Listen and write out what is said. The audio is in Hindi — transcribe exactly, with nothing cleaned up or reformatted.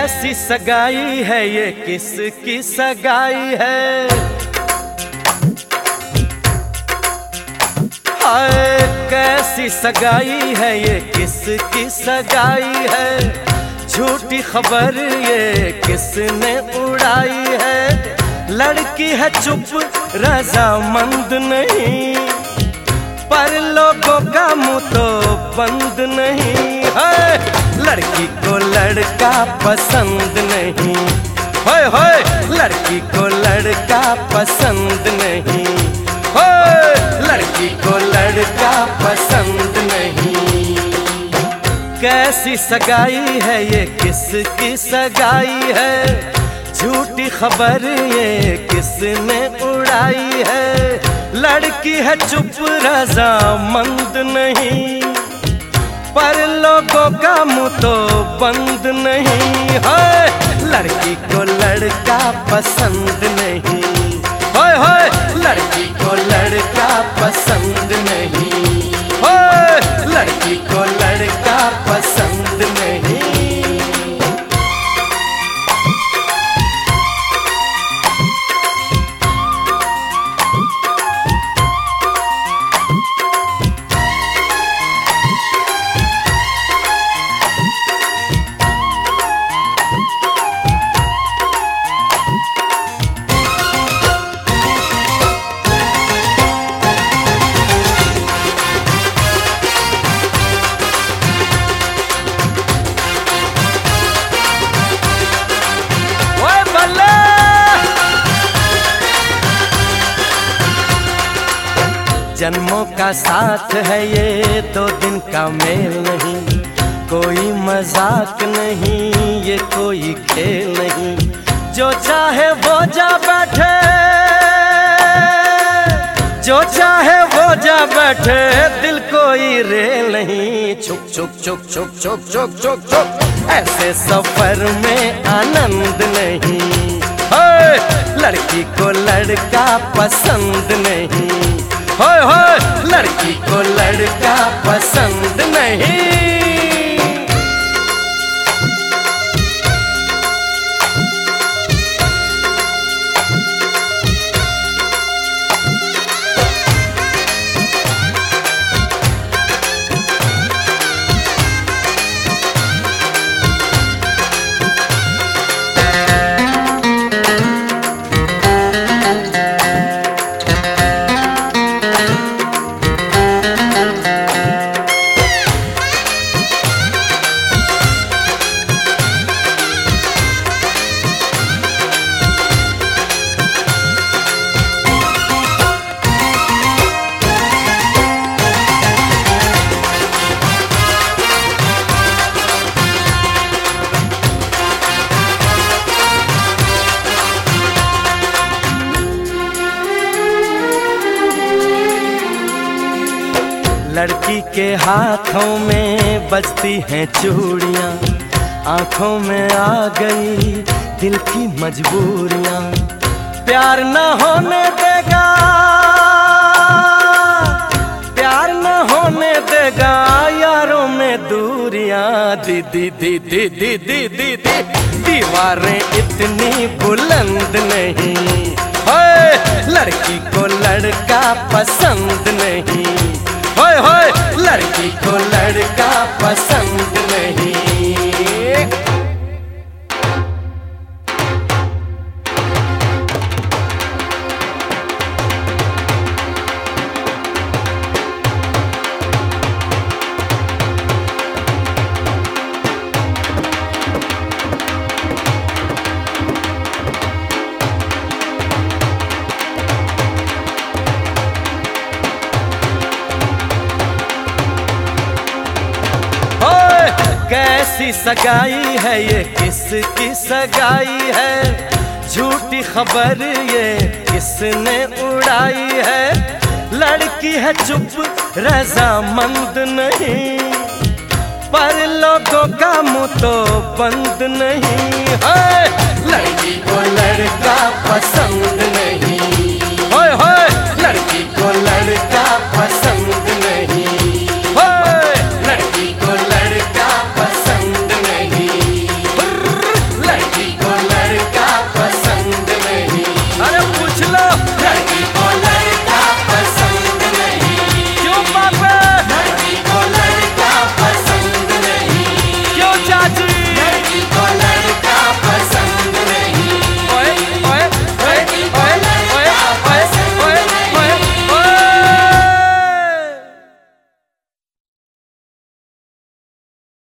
कैसी सगाई है ये, किसकी सगाई है? हाय कैसी सगाई है ये, किसकी सगाई है? झूठी खबर ये किसने उड़ाई है? लड़की है चुप रजामंद नहीं, पर लोगों का मुंह तो बंद नहीं है। लड़की को लड़का पसंद नहीं, होए होए लड़की को लड़का पसंद नहीं, होए लड़की को लड़का पसंद नहीं। कैसी सगाई है ये, किसकी सगाई है? झूठी खबर ये किसने उड़ाई है? लड़की है चुप रजामंद नहीं, पर लोगों का मुंह तो बंद नहीं है। लड़की को लड़का पसंद नहीं, होए होए लड़की को लड़का पसंद नहीं, होए लड़की को लड़का पसंद नहीं। जन्मों का साथ है ये, दो दिन का मेल नहीं, कोई मजाक नहीं ये, कोई खेल नहीं। जो चाहे वो जा बैठे, जो चाहे वो जा बैठे, दिल कोई रेल नहीं। छुक छुक छुक छुक छुक छुक छुक छुक ऐसे सफर में आनंद नहीं। लड़की को लड़का पसंद नहीं, होए होए लड़की को लड़का पसंद नहीं। लड़की के हाथों में बजती हैं चूड़ियाँ, आंखों में आ गई दिल की मजबूरियाँ। प्यार न होने देगा, प्यार न होने देगा यारों में दूरियाँ। दी दी दी दी दी दी दी दी दीवारें इतनी बुलंद नहीं, होए लड़की को लड़का पसंद नहीं, होए होए लड़की को लड़का पसंद नहीं। कैसी सगाई है ये, किसकी सगाई है? झूठी खबर ये किसने उड़ाई है? लड़की है चुप रजामंद नहीं, पर लोगों का मुंह तो बंद नहीं है। लड़की को लड़का पसंद